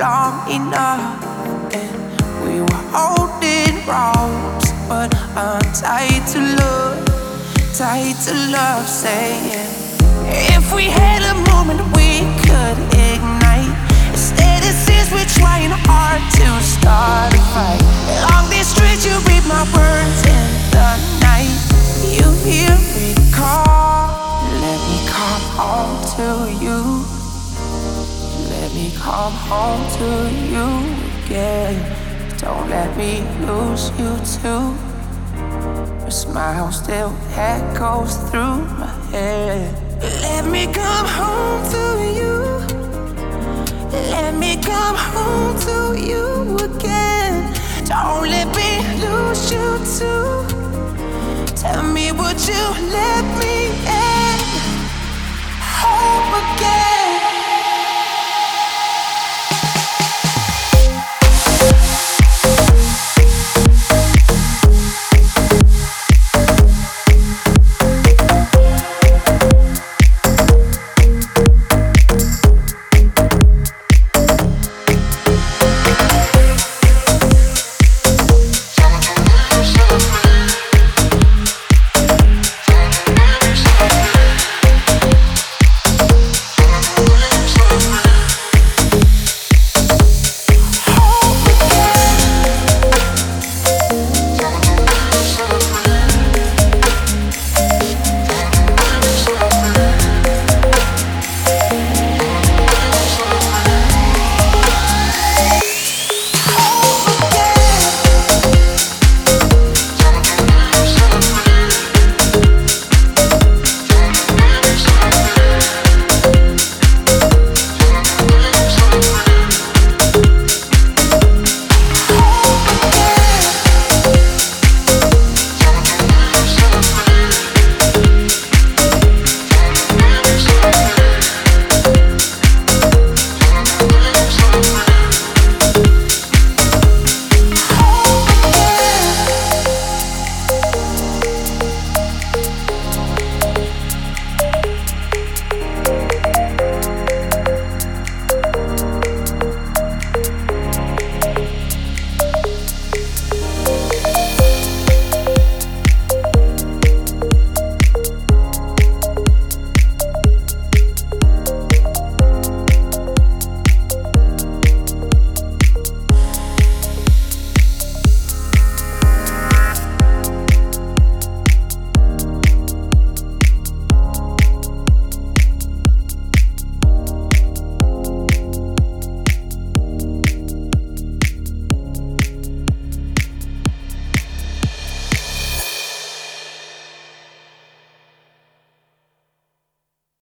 long enough, and we were holding ropes, but untied to love, tied to love, saying if we had a moment we could ignite. Instead it seems we're trying hard to start a fight. Along these streets you read my words in the night. You hear me call, let me come home to you. Let me come home to you again. Don't let me lose you too. Your smile still echoes through my head. Let me come home to you. Let me come home to you again. Don't let me lose